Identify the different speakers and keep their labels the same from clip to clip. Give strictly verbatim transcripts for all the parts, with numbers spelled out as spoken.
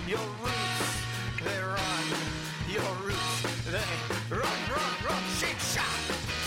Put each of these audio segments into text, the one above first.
Speaker 1: Your roots, they run. Your roots, they run, run, run, shake, shock.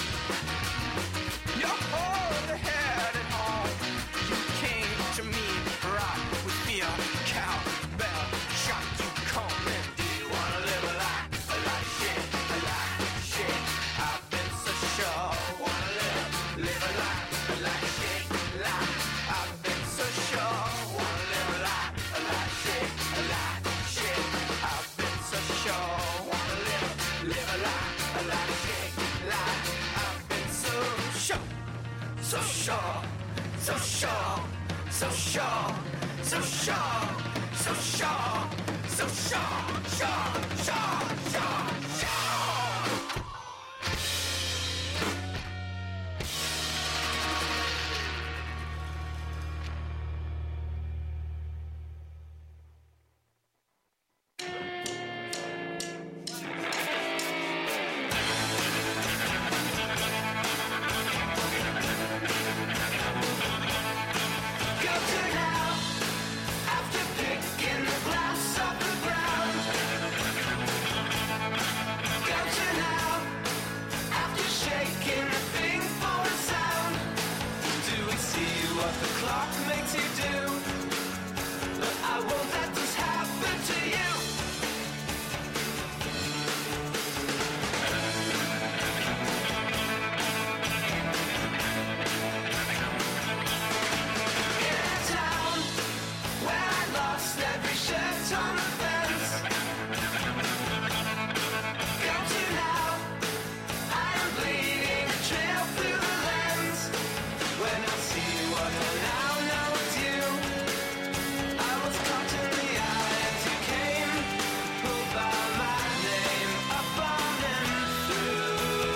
Speaker 1: Your whole head at home. You came to me, rock with fear, cowbell, shot you come in. Do you wanna live a life, a life shit, a life shit? I've been so sure. Wanna live, live a life, a life shit, life. I've been so sure. Wanna live a life, a life shit, a life shit. I've been so sure. Wanna live, live a life, a life shit, life. I've been so sure, so sure, so sure, so sure, so sure, so sure, so sure, sure, sure, sure, sure. Go to now, after picking the glass off the ground. Go to now, after shaking the thing for a sound. Do we see what the clock makes you do? But I won't let this happen to you. In a town where I lost every shirt on the fence. Go to now, I am bleeding a trail through the lens. When I see what I now know it's you, I was caught in the eye as you came, pulled by my name, up on and through.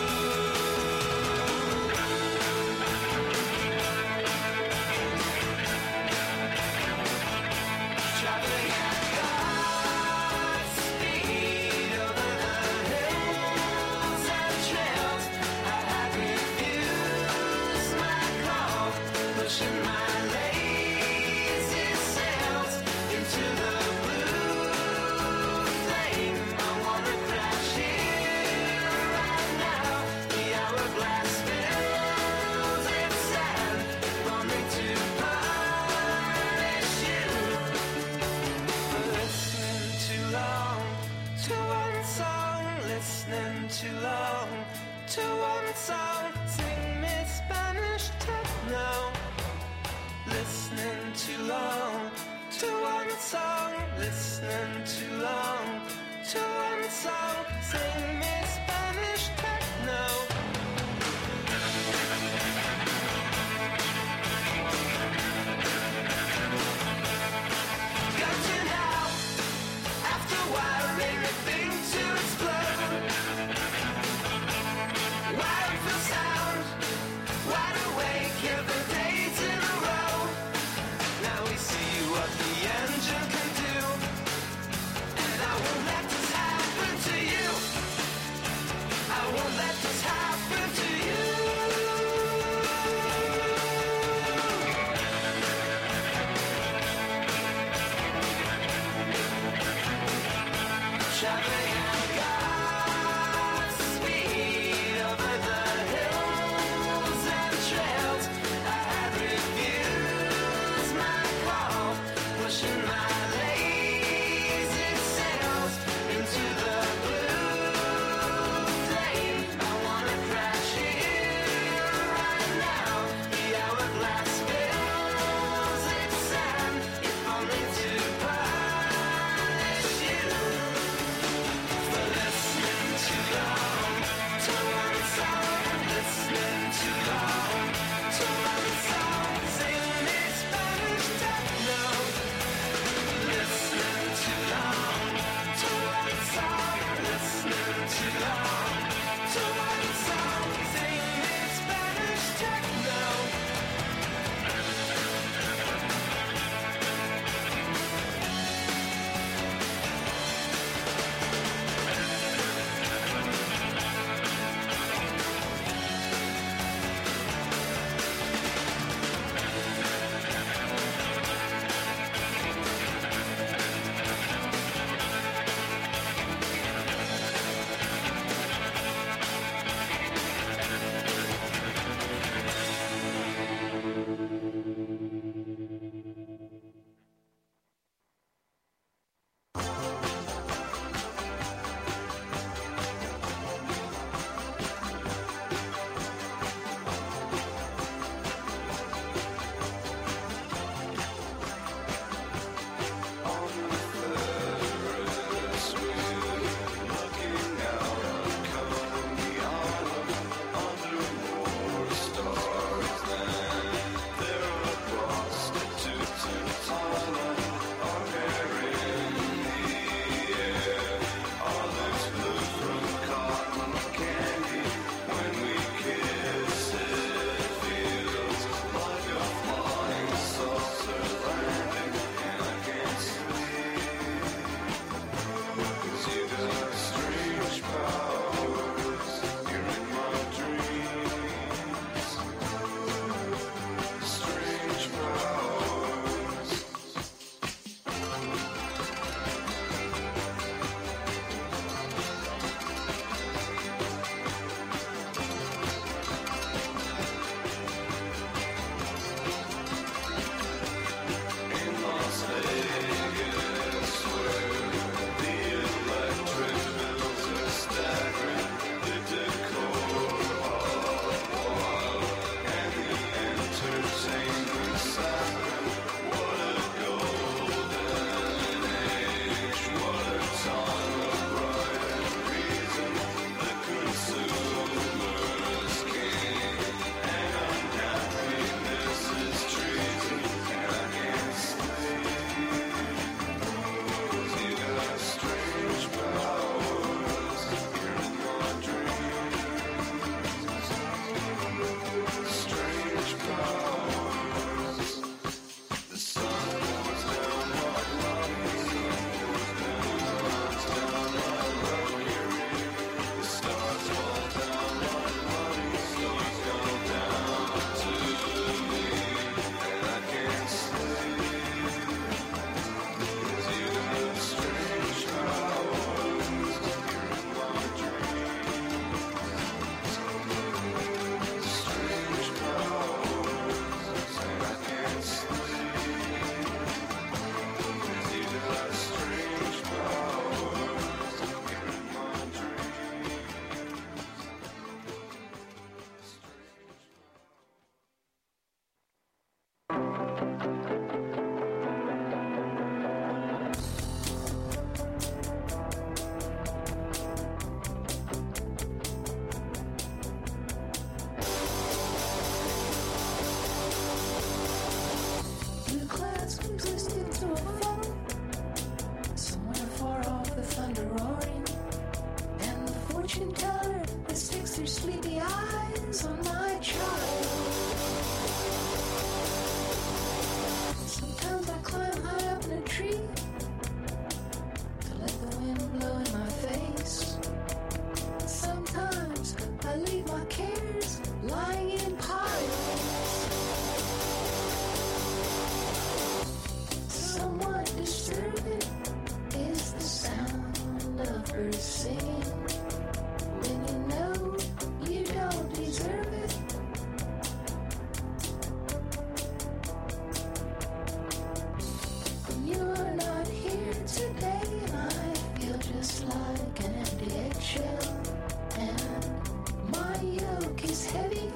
Speaker 1: Traveling at God's speed over the hills and trails, I had refused my call, pushing my lazy sails into the blue flame. I wanna crash here right now. The hourglass fills its sand, only to punish you. Listening too long to one song, listening too long to one song. Sing me Spanish techno. Listening too long to one song, listening too long to one song. Sing me Spanish techno. Go to now, after wiring the thing to explode. Wired for sound, wide awake every days in a row. Now we see what the engine can do, and I won't let this happen to you. I won't let this happen to you. Traveling at God's speed over the hills and trails, I had refused my call, pushing my lazy sails into the blue flame. I wanna crash here right now. The hourglass fills its sand, if only to punish you.
Speaker 2: thunder roaring, and the fortune teller that sticks her sleepy eyes on my child. Sometimes I climb high up in a tree to let the wind blow in my face. Sometimes I leave my cares lying in piles. Somewhat disturbing is the sound of birds singing when you know you don't deserve it. You're not here today, and I feel just like an empty eggshell, and my yoke is heavy.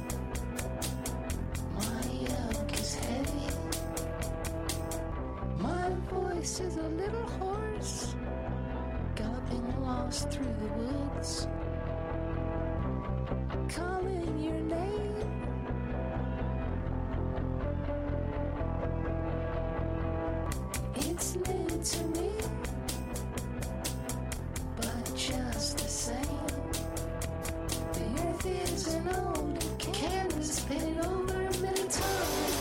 Speaker 2: My yoke is heavy. My voice is a little hoarse, galloping lost through the woods, calling your name. It's new to me, but just the same, the earth is an old canvas painted over many times.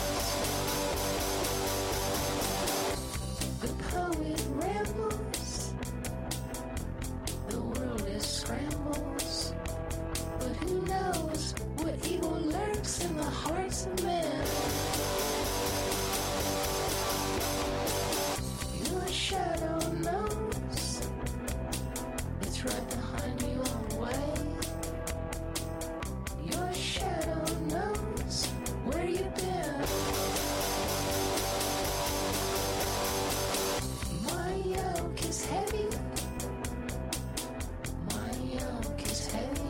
Speaker 2: The poet rambles, the world is scrambles, but who knows what evil lurks in the hearts of men. Your shadow knows it's right behind you all the way. Your shadow knows where you've been. My yoke is heavy. My yoke is heavy.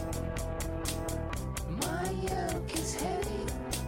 Speaker 2: My yoke is heavy.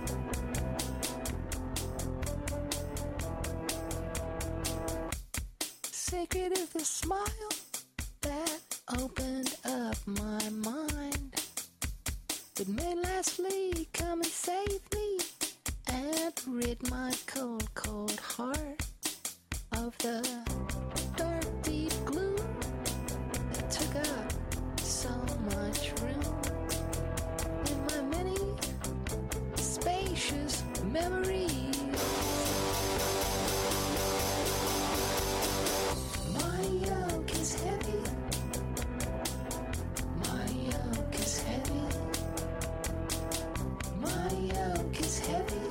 Speaker 2: Sacred is the smile that opened up my mind, but may lastly come and save me and rid my cold, cold heart of the dark, deep gloom that took up so much room in my many spacious memories. My yoke is heavy. My yoke is heavy. My yoke is heavy.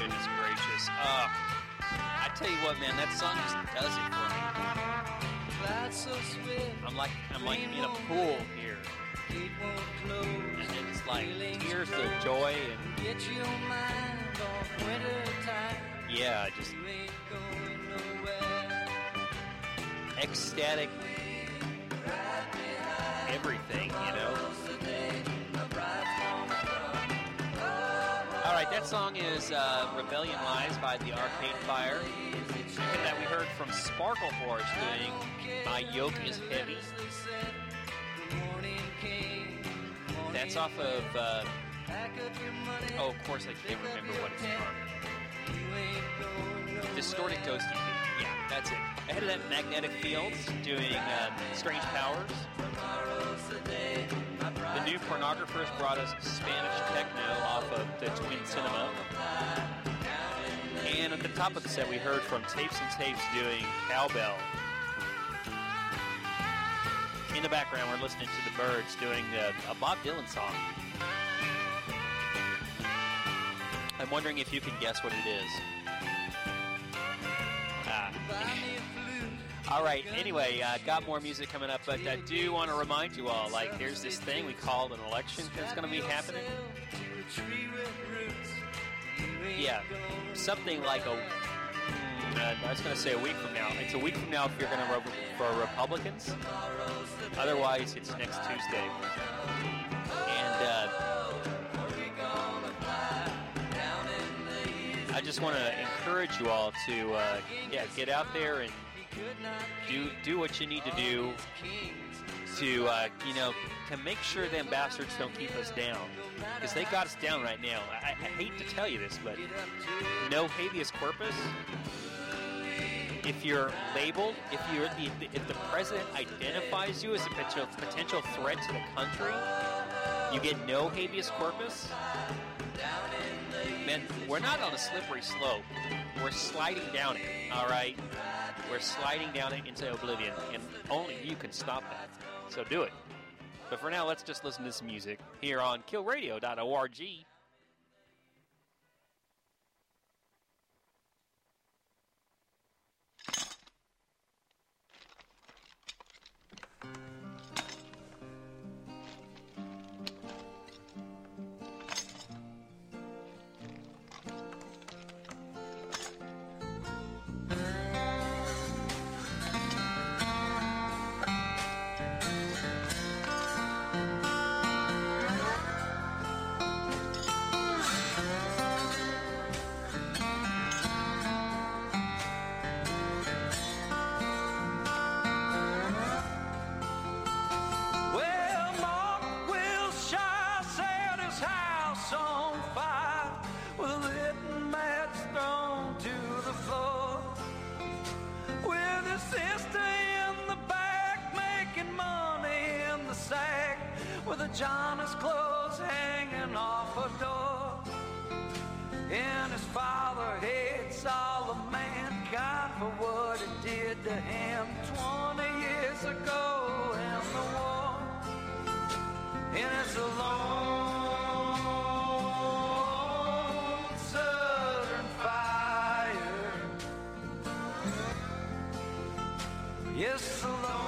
Speaker 3: goodness gracious. Uh, I tell you what, man, that song just does it for me. I'm like I'm like in a pool here. And it's like tears of joy and yeah, just ecstatic everything, you know. All right, that song is uh, Rebellion Lies by the Arcade Fire. And that we heard from Sparkle Horse doing My Yoke is Heavy. That's off of, uh, oh, of course I can't remember what it's from. Distorted Ghost E P. Yeah, that's it. Ahead of that, Magnetic Fields doing uh, Strange Powers. The New Pornographers brought us Spanish techno off of the Twin Cinema. And at the top of the set, we heard from Tapes and Tapes doing Cowbell. In the background, we're listening to the Byrds doing uh, a Bob Dylan song. I'm wondering if you can guess what it is. Ah. All right, anyway, uh, got more music coming up, but I do want to remind you all, like, there's this thing we call an election that's going to be happening. Yeah, something like a, uh, I was going to say a week from now. It's a week from now if you're going to vote for Republicans. Otherwise, it's next Tuesday. And uh, I just want to encourage you all to, uh, yeah, get out there and do do what you need to do to, uh, you know, to make sure the bastards don't keep us down. Because they got us down right now. I, I hate to tell you this, but no habeas corpus. If you're labeled, if you're the, if the president identifies you as a potential, potential threat to the country, you get no habeas corpus. Man, we're not on a slippery slope. We're sliding down it, all right? We're sliding down it into oblivion, and only you can stop that. So do it. But for now, let's just listen to some music here on kill radio dot org.
Speaker 1: John's clothes hanging off a door, and his father hates all of mankind for what it did to him twenty years ago in the war. And it's a long southern fire. Yes, a long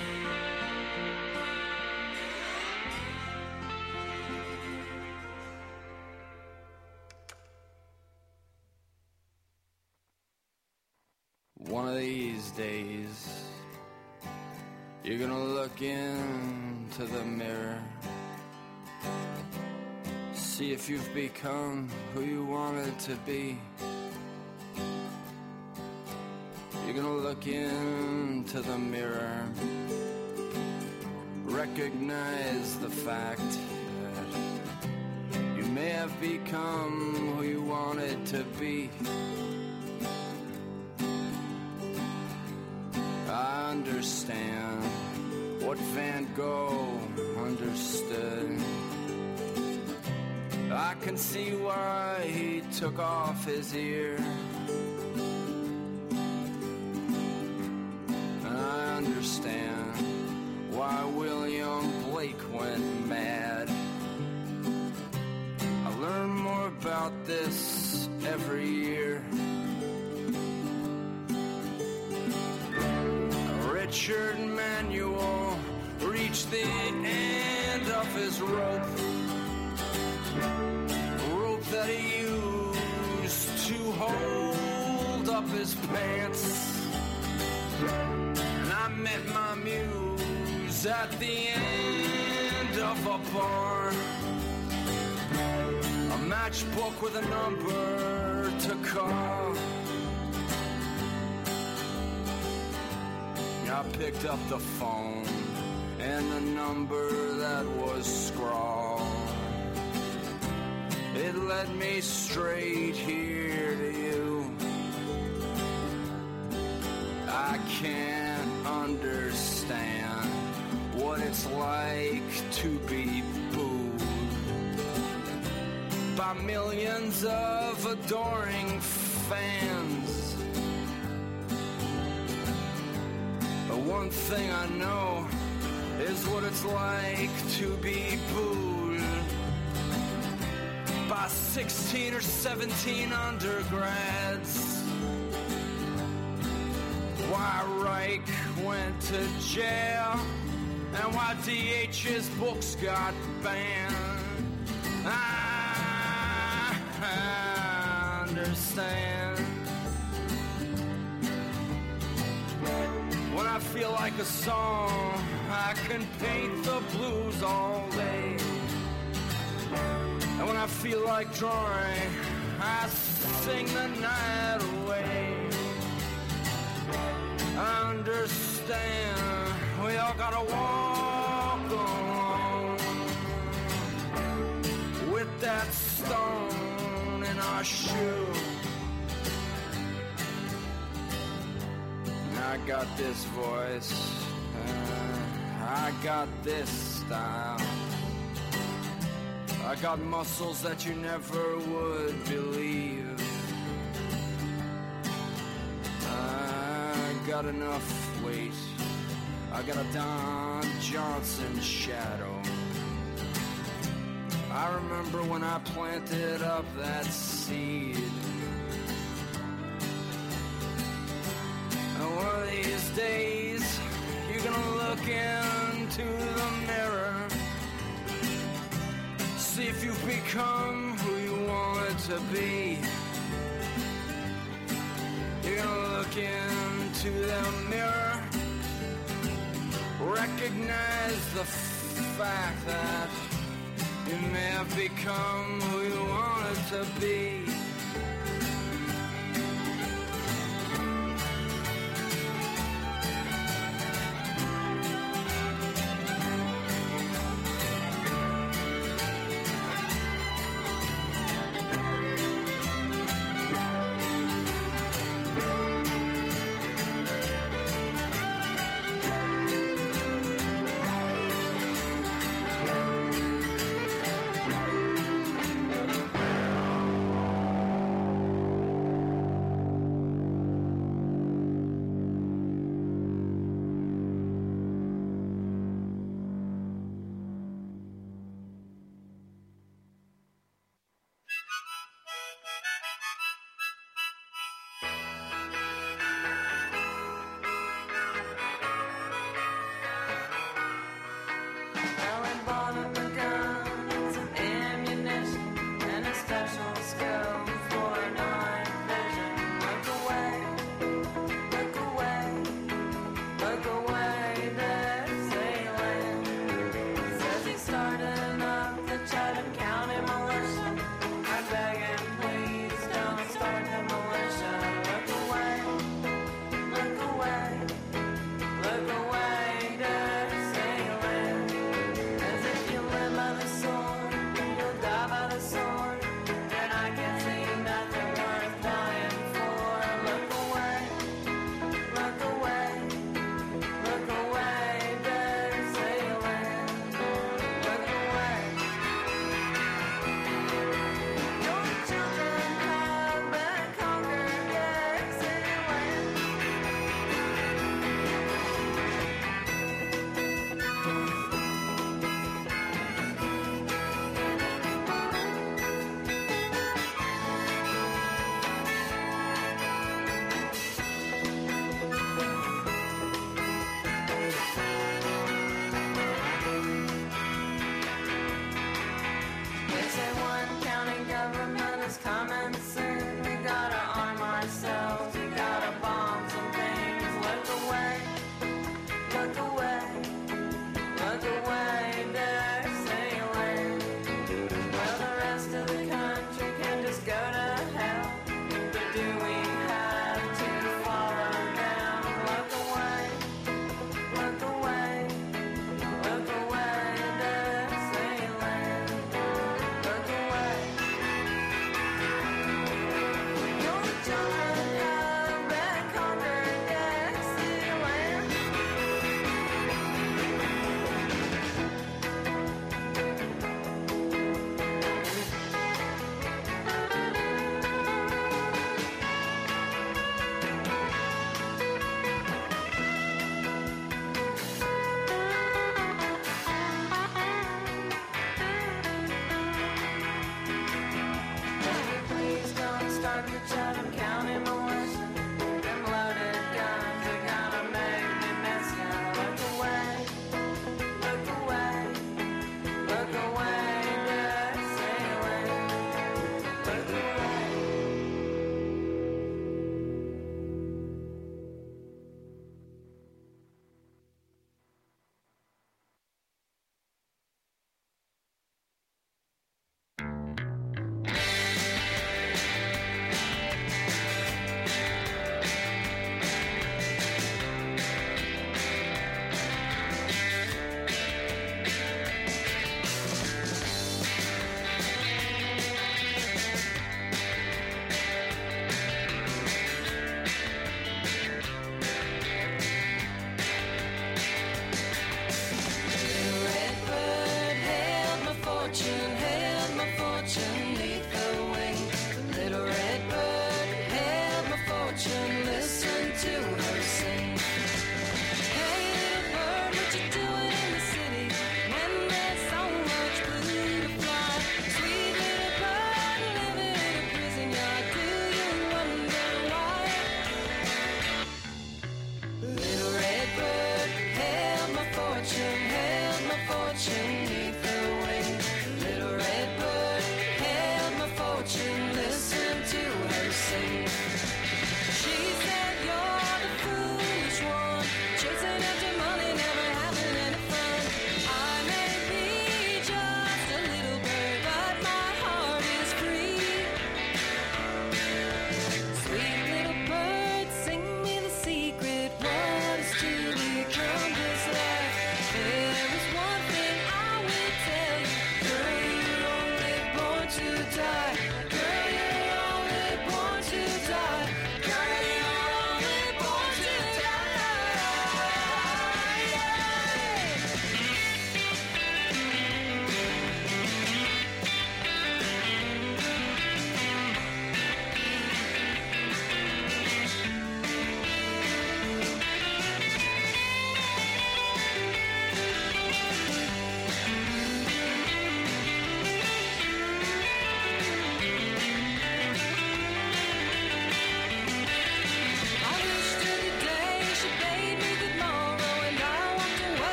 Speaker 4: One of these days, you're gonna look into the mirror, see if you've become who you wanted to be. You're gonna look into the mirror, recognize the fact that you may have become who you wanted to be. I understand what Van Gogh understood. I can see why he took off his ear. I understand why William Blake went mad. I learn more about this every year. Richard Manuel reached the end of his rope, a rope that he used to hold up his pants. And I met my muse at the end of a bar, a matchbook with a number to call. I picked up the phone and the number that was scrawled, it led me straight here to you. I can't understand what it's like to be booed by millions of adoring fans. The one thing I know is what it's like to be booed by sixteen or seventeen undergrads. Why Reich went to jail and why D H's books got banned. I, I understand. When I feel like a song, I can paint the blues all day. And when I feel like drawing, I sing the night away. I understand we all gotta walk alone with that stone in our shoe. I got this voice, uh, I got this style, I got muscles that you never would believe. I got enough weight, I got a Don Johnson shadow. I remember when I planted up that seed. One of these days, you're gonna look into the mirror, see if you've become who you wanted to be. You're gonna look into the mirror, recognize the fact that you may have become who you wanted to be.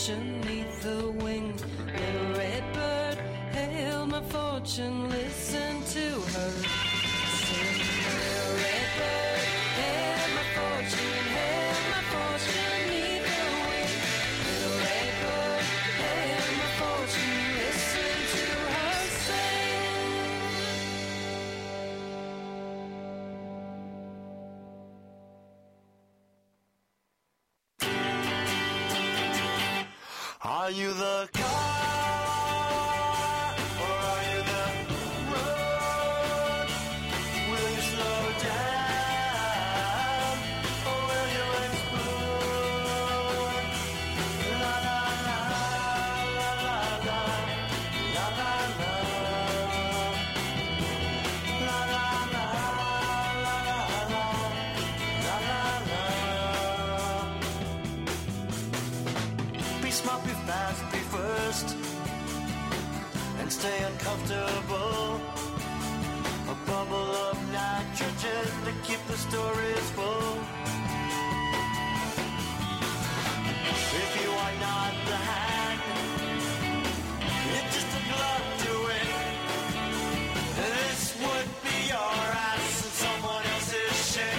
Speaker 5: fortune neath the wing. Little red bird, hail my fortune, listen to her sing. Little red bird, hail my fortune, hail my fortune neath the wing. Little red bird, hail my fortune, listen to her sing.
Speaker 6: Are you the car, or are you the road? Will you slow down, or will you explode? La la la, la la la, la la la. La la la, la la la, la la la. Be smart, be fast, be first, and stay uncomfortable. A bubble of nitrogen to keep the stories full. If you are not the hand, you're just a glove to it. This would be your ass and someone else's shit.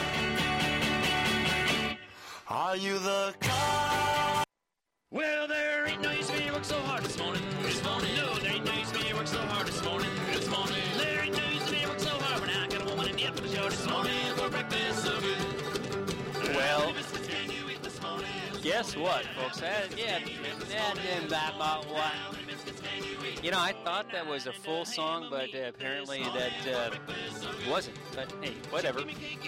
Speaker 6: Are you the car?
Speaker 7: Well, there ain't no use for me to work so hard this morning. This morning, no, there ain't no use for me to work so hard this morning. This morning, there ain't no use for me to work so hard when I got a woman in the up for the show this morning for breakfast so good.
Speaker 3: Well, guess what, folks? That, yeah, that didn't back out what. You know, I thought that was a full song, but uh, apparently that uh, wasn't. But hey, whatever.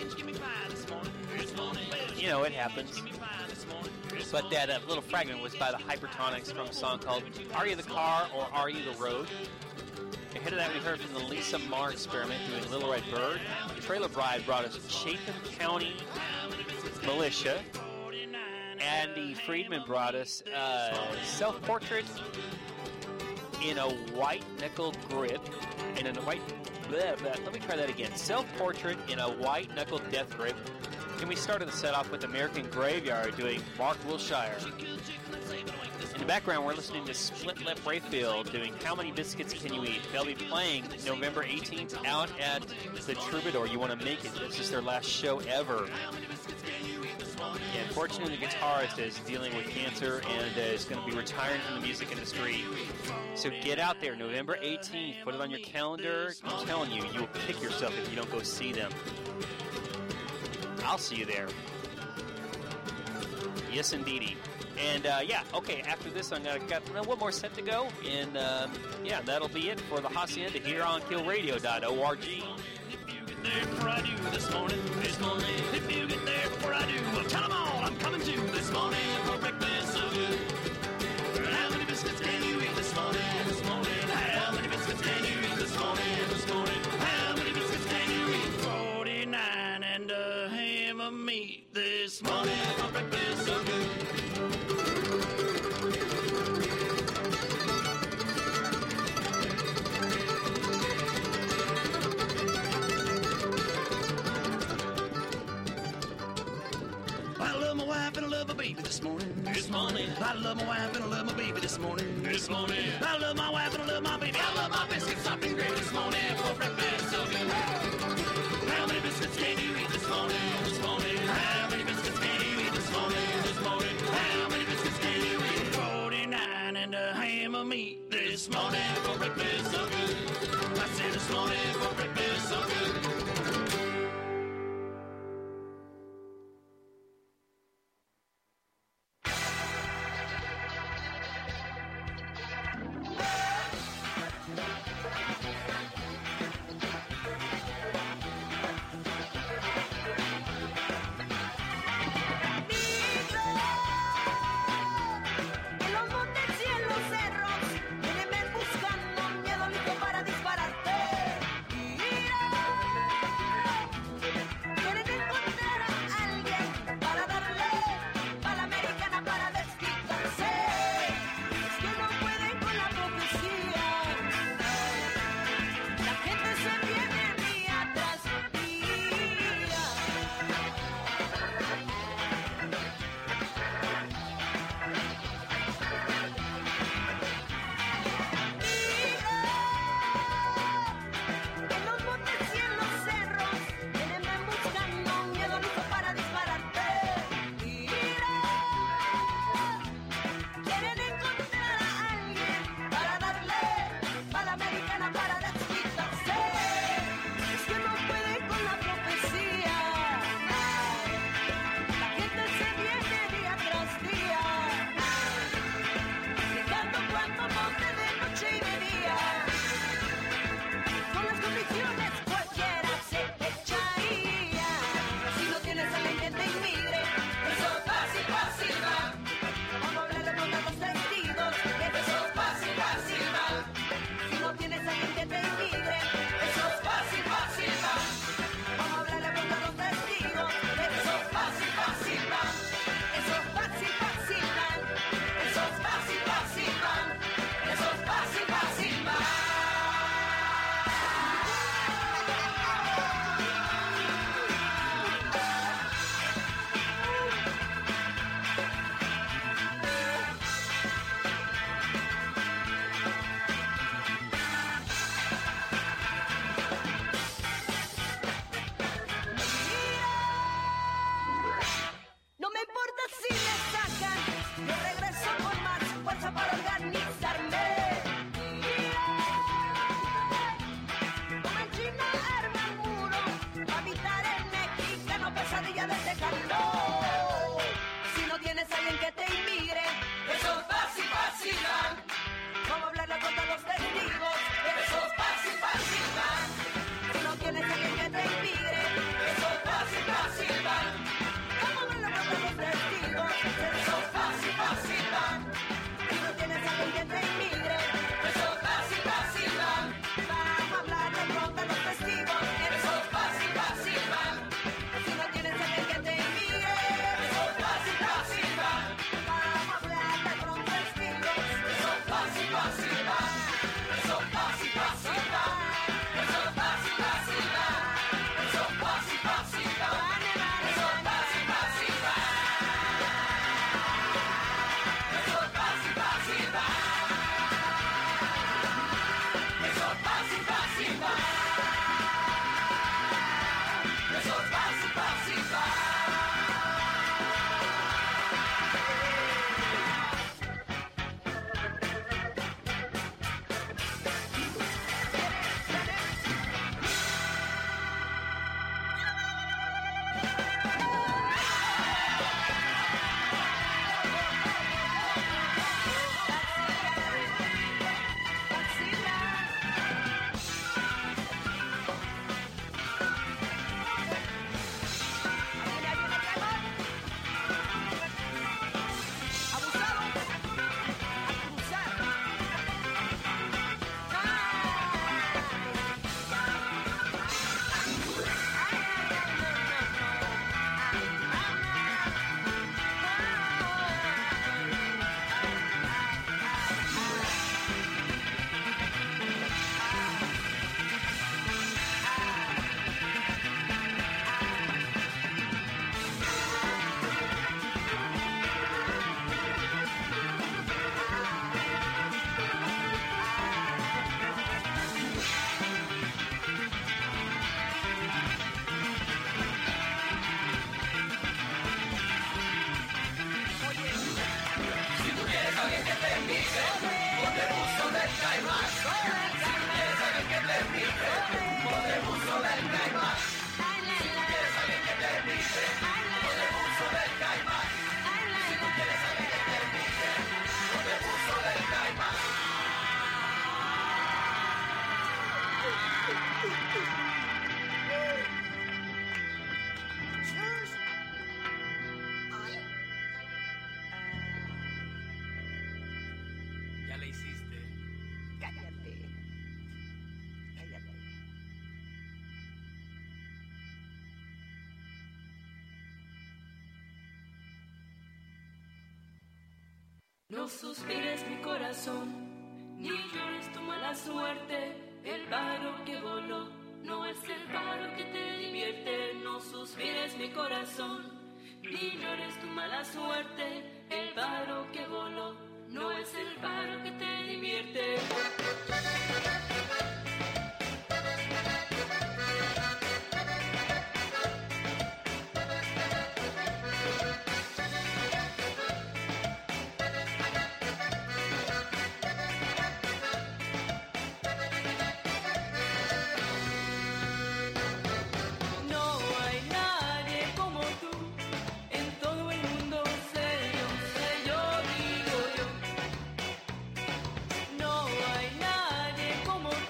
Speaker 3: You know, it happens. But that uh, little fragment was by the Hypertonics from a song called Are You the Car or Are You the Road? Ahead of that, we heard from the Lisa Marr Experiment doing Little Red Bird. Trailer Bride brought us Chapin County Militia. Andy Friedman brought us uh, Self-Portrait in a White Knuckle Grip. And in a white... Blah, blah. Let me try that again. Self-Portrait in a White Knuckle Death Grip. And we started the set off with American Graveyard doing Mark Wilshire. In the background, we're listening to Split Lip Rayfield doing How Many Biscuits Can You Eat? They'll be playing November eighteenth out at the Troubadour. You want to make it. This is their last show ever. Yeah, unfortunately, the guitarist is dealing with cancer and uh, is going to be retiring from the music industry. So get out there, November eighteenth. Put it on your calendar. I'm telling you, you will kick yourself if you don't go see them. I'll see you there. Yes, indeedy. And, uh, yeah, okay, after this, I'm going to got one more set to go. And, um, yeah, that'll be it for the Hacienda here on kill radio dot org.
Speaker 7: If you get there before I do this morning, this morning, if you get there before I do, well, tell them all I'm coming to this morning for breakfast so good. How many biscuits can you eat this morning, this morning? How many biscuits can you eat this morning, this morning? How many biscuits can you eat? forty-nine and a ham of meat this morning for breakfast so good. I love my wife and I love my baby this morning. This morning. I love my wife and I love my baby this morning. This morning. I love my wife and I love my baby. I love my biscuits soft and gravy this morning for breakfast so good. How many biscuits can you eat this morning? This morning. How many biscuits can you eat this morning? This morning. How many biscuits can you eat? forty-nine and a ham of meat this morning for breakfast so good. I said this morning for breakfast so good.
Speaker 8: Yo regreso con más fuerza para organizarme. Como en China arma el muro, habitar el mexicano, pesadilla de Tejano. Si no tienes a alguien que te inmigre, eso es fácil, fácil. Vamos a hablarle contra los testigos, eso es fácil, fácil. Si no tienes a alguien que te inmigre, eso es fácil, fácil. Vamos a hablarle contra los testigos, eso es fácil, fácil. Si no tienes a alguien que te inmigre, eso es fácil, fácil. Vamos a hablarle contra los testigos, eso es fácil, fácil. Si no tienes a alguien que te inmigre, eso es fácil, fácil. Vamos a hablarle con los testigos, eso es fácil, fácil. Eso es fácil, fácil. Eso es fácil, fácil. Eso es fácil, fácil. Eso es fácil, fácil. Eso es fácil, fácil. Eso es fácil, fácil. Eso es fácil, fácil.
Speaker 7: Ya le hiciste.
Speaker 8: Cállate. Cállate.
Speaker 5: No suspires mi corazón, ni llores tu mala suerte. El pájaro que voló no es el pájaro que te divierte. No suspires mi corazón, ni llores tu mala suerte. El pájaro que voló no es el pájaro que te divierte. No hay nadie como tú en todo el mundo, sé yo, sé yo, digo yo. No hay nadie como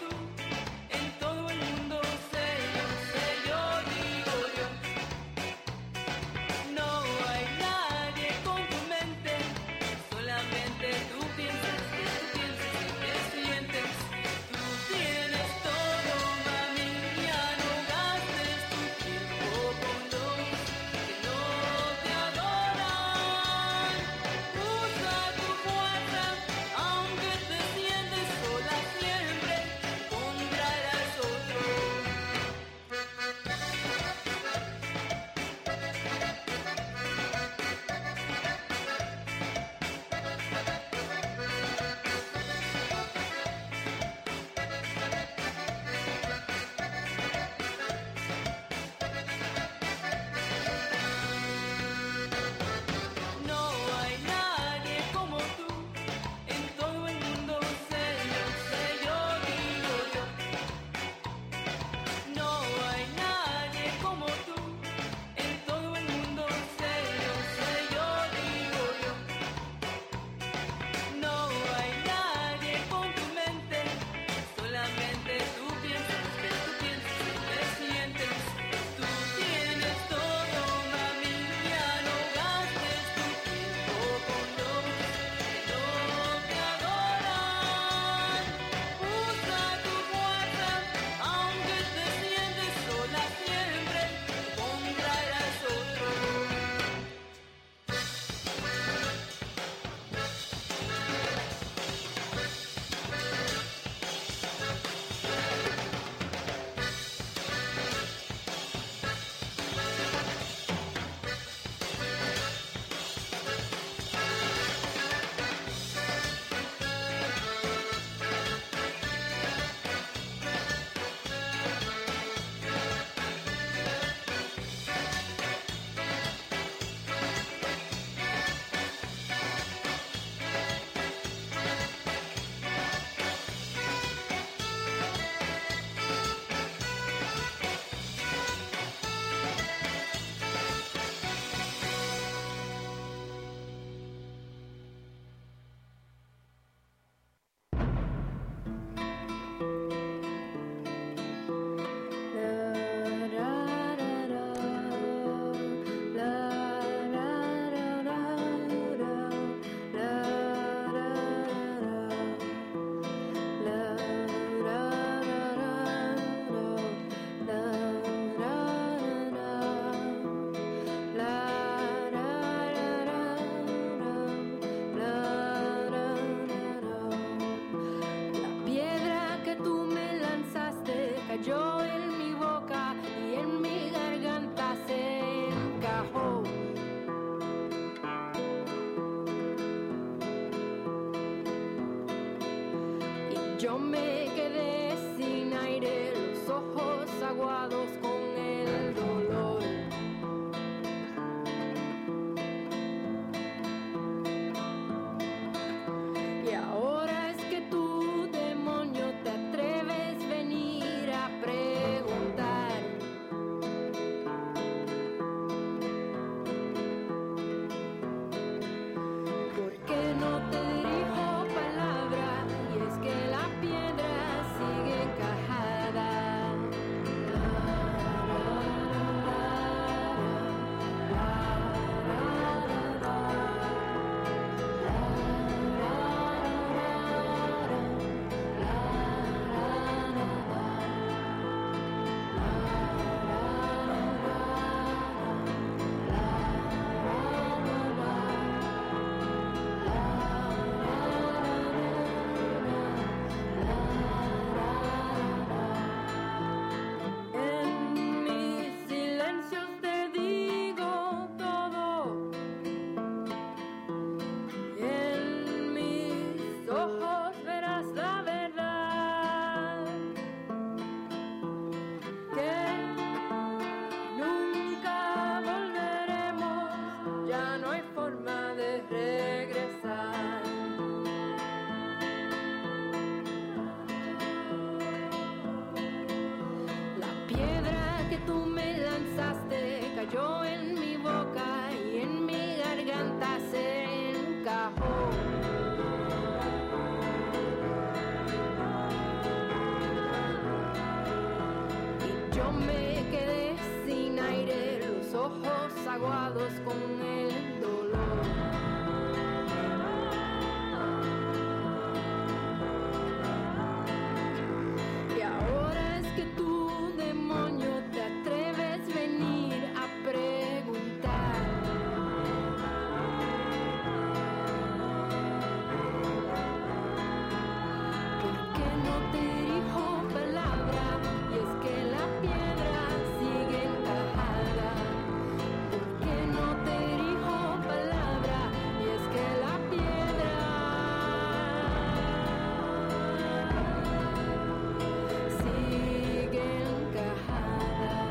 Speaker 9: Yo me quedé sin aire, los ojos aguados con el dolor. Y ahora es que tú, demonio, te atreves a venir a preguntar. ¿Por qué no te dirijo palabra? Y es que la piedra sigue encajada. En mis silencios te digo todo, y en mis ojos verás la verdad, que nunca volveremos, ya no hay forma de regresar. La piedra que tú me lanzaste cayó en mi boca y en mi garganta se encajó. Y yo me quedé sin aire, los ojos aguados con el dolor. Y ahora es que tú, demonio, te atreves a venir a preguntar. ¿Por qué no te dirijo palabra? Y es que la piedra sigue encajada. ¿Por qué no te dirijo palabra? Y es que la piedra sigue encajada.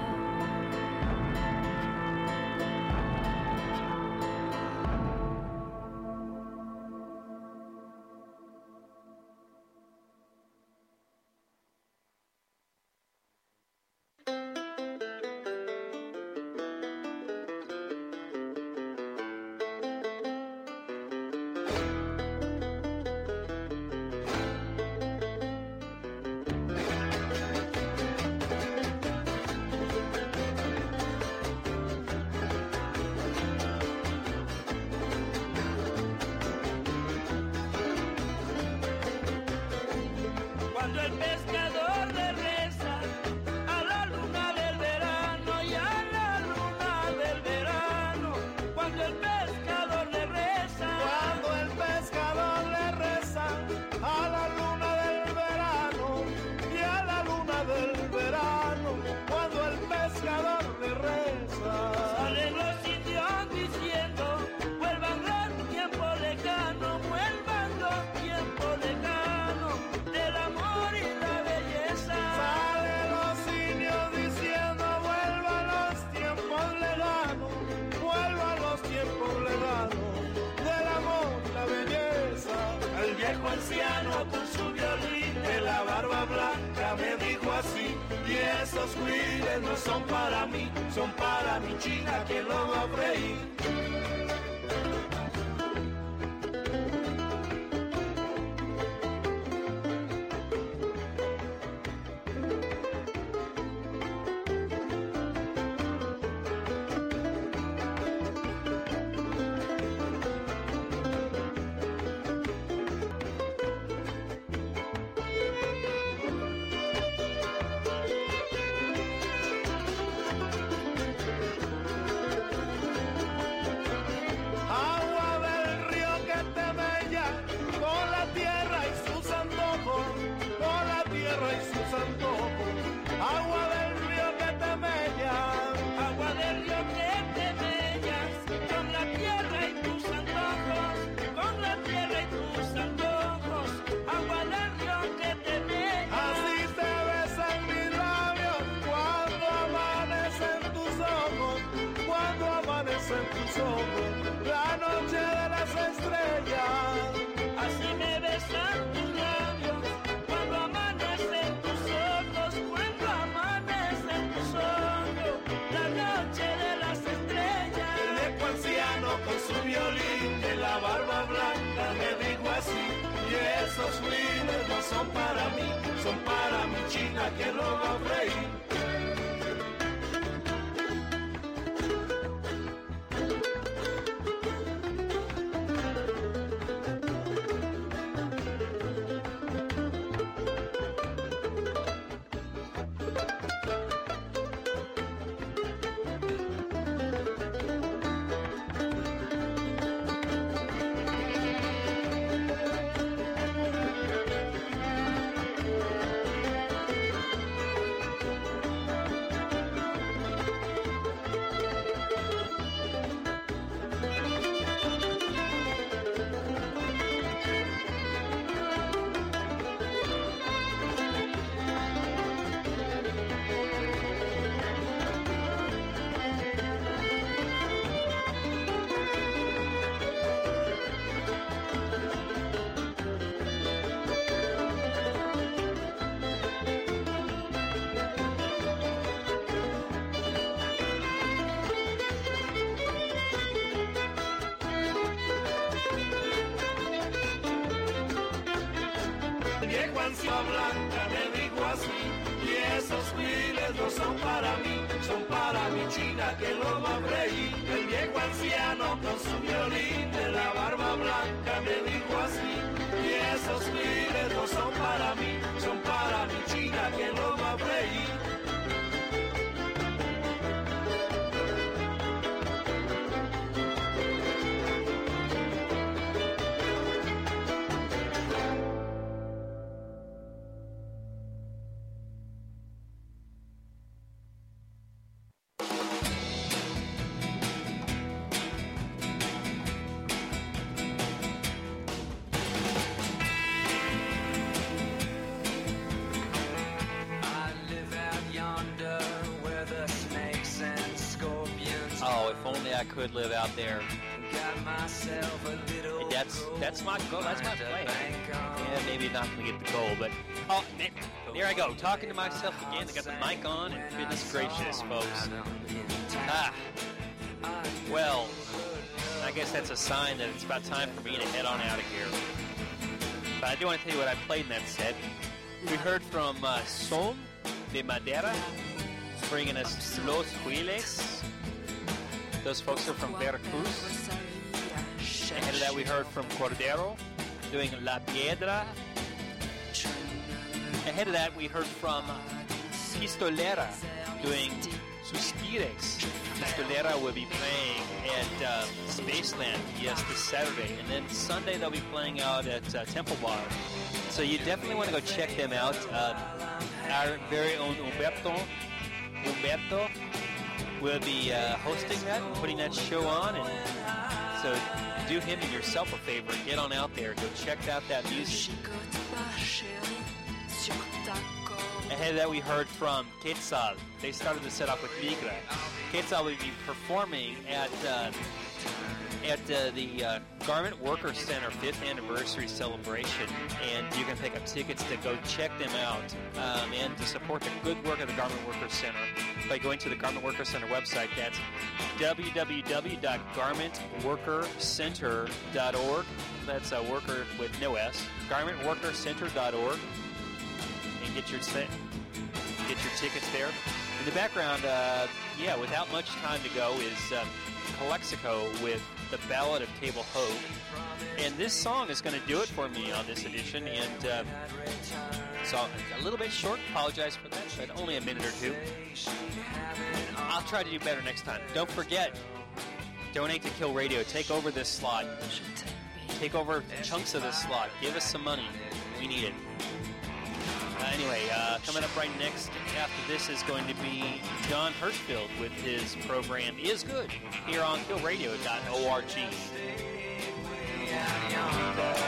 Speaker 10: Cuando el pescador le reza a la luna del verano y a la luna del verano. Cuando el pescador le reza,
Speaker 6: Cuando el pescador le reza a la luna del verano y a la luna del verano, cuando el pescador le reza,
Speaker 10: salen los indios diciendo, vuelvan los tiempos lejanos, vuelvan los tiempos lejanos del amor y la belleza.
Speaker 6: salen los indios diciendo vuelvan los tiempos lejanos, vuelvan los tiempos lejanos del amor y la belleza.
Speaker 10: El viejo anciano con su violín de la barba blanca me dijo así, y esos cuiles no son para mí, son para mi chica que lo va a freír. ojos, la noche de las estrellas.
Speaker 6: Así me besan tus labios cuando amanecen tus ojos, cuando amanecen tus ojos, la noche de las estrellas.
Speaker 10: El viejo anciano con su violín de la barba blanca me dijo así: y esos miles no son para mí, son para mi china que lo va a freír. Blanca me dijo así: y esos miles no son para mí, son para mi china que lo va a freír. El viejo anciano con su violín de la barba blanca me dijo así: y esos miles no son para mí, son para mi china que lo va a freír.
Speaker 3: I could live out there. And that's that's my goal. That's my plan. Yeah, maybe not going to get the goal, but oh, there I go, talking to myself again. I got the mic on, and goodness gracious, folks. Ah, well, I guess that's a sign that it's about time for me to head on out of here. But I do want to tell you what I played in that set. We heard from uh, Son de Madera, bringing us Los Huiles. Those folks are from Veracruz. Ahead of that, we heard from Cordero doing La Piedra. Ahead of that, we heard from Pistolera doing Suspires. Pistolera will be playing at uh, Spaceland, yes, this Saturday. And then Sunday, they'll be playing out at uh, Temple Bar. So you definitely want to go check them out. Uh, our very own Humberto, Humberto will be uh, hosting that, putting that show on, and so do him and yourself a favor. Get on out there. Go check out that music. Ahead of that, we heard from Quetzal. They started the set off with Migra. Quetzal will be performing at uh, at uh, the uh, Garment Worker Center fifth anniversary celebration, and you can pick up tickets to go check them out um, and to support the good work of the Garment Worker Center by going to the Garment Worker Center website. That's w w w dot garment worker center dot org. That's a worker with no S. garment worker center dot org, and get your get your tickets there. In the background, uh, yeah, without much time to go, is uh, Calexico with The Ballad of Cable Hogue. And this song is going to do it for me on this edition. And uh, so a little bit short, apologize for that, but only a minute or two. I'll try to do better next time. Don't forget, donate to Kill Radio. Take over this slot. Take over chunks of this slot. Give us some money. We need it. Uh, anyway, uh, coming up right next after this is going to be John Hirschfield with his program Is Good here on kill radio dot org.